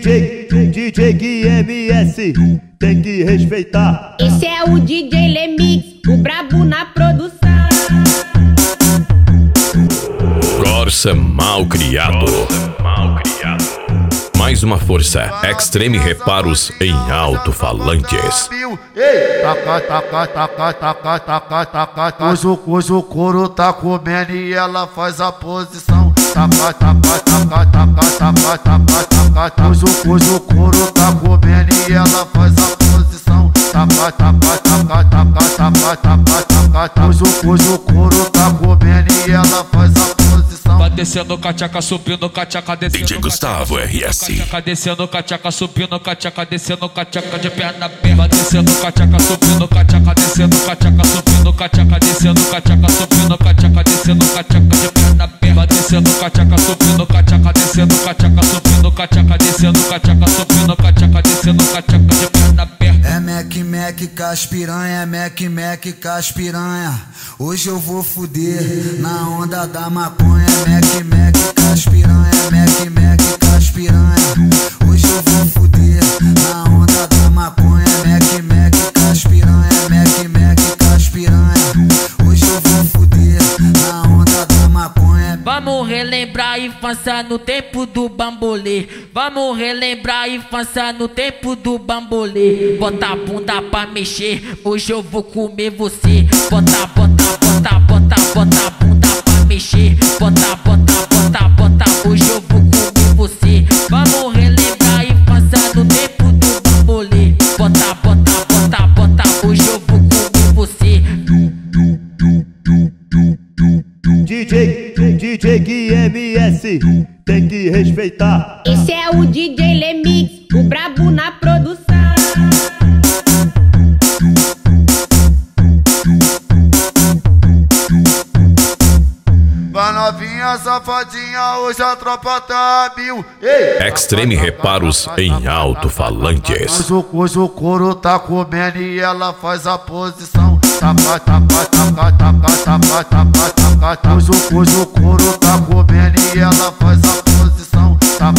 DJ QMS, tem que respeitar. Esse é o DJ Lemix, o brabo na produção. Corsa mal criado. Mais uma força, Extreme Reparos em alto-falantes. Hoje o couro tá comendo e ela faz a posição. Hoje o couro tá comendo e ela faz a posição. Hoje o couro tá comendo e ela faz a posição. Vai descendo cachaca, subindo cachaca, descendo. DJ Gustavo RS. Cachaca descendo cachaca, subindo cachaca, descendo cachaca de perna aberta. Vai descendo cachaca, subindo cachaca, descendo cachaca, subindo cachaca, descendo cachaca, subindo cachaca, descendo cachaca de perna aberta. Vai descendo cachaca, subindo cachaca, descendo cachaca, subindo cachaca, descendo cachaca, subindo cachaca, descendo cachaca de perna aberta. É Mac caspiranha, é Mac caspiranha. Hoje eu vou fuder na onda da maconha. Mac caspiranha, Mac caspiranha. Hoje eu vou fuder na onda da maconha. Mac caspiranha, Mac caspiranha. Hoje eu vou fuder na onda da maconha. Vamos relembrar a infância no tempo do bambolê. Vamos relembrar a infância no tempo do bambolê. Bota a bunda pra mexer, hoje eu vou comer você. Bota a bunda pra mexer. Bota, hoje eu vou comer você. Vamos relembrar a infância no tempo do bambolê. Bota, hoje eu vou comer você. DJ QMS, tem que respeitar. Esse é o DJ Lemix, o brabo na produção. Vai novinha, safadinha, hoje a tropa tá mil. Extreme Reparos em alto-falantes. Hoje o couro tá comendo e ela faz a posição. Hoje o couro tá comendo e ela faz a posição.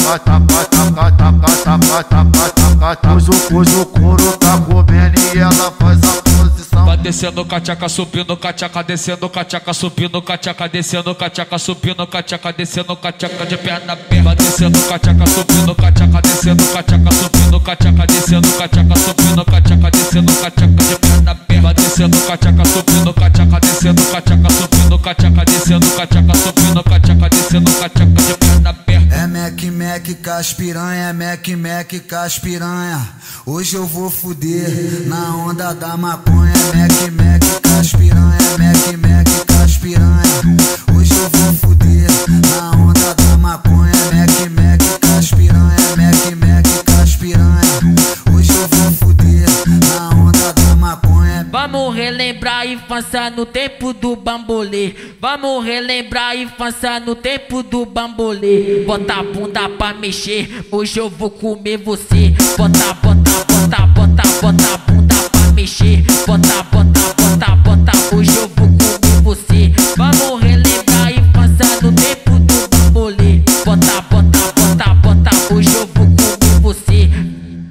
Hoje o couro tá comendo e ela faz a posição. Vai descendo cachaca, subindo cachaca, descendo cachaca, subindo cachaca, descendo cachaca, subindo cachaca, descendo cachaca de perna aberta. Vai descendo cachaca, subindo cachaca, descendo cachaca, subindo cachaca, descendo cachaca, subindo cachaca, descendo cachaca de perna aberta. Vai descendo cachaca, subindo cachaca, descendo cachaca, subindo cachaca, descendo cachaca, subindo cachaca, descendo cachaca de perna aberta. É Mac caspiranha, é Mac caspiranha. Hoje eu vou fuder na onda da maconha. Mac caspiranha, Mac caspiranha. Hoje eu vou fuder na onda da maconha. Mac caspiranha, Mac caspiranha. Hoje eu vou fuder na onda da maconha. Vamos relembrar a infância no tempo do bambolê. Vamos relembrar a infância no tempo do bambolê. Bota a bunda pra mexer, hoje eu vou comer você. Bota,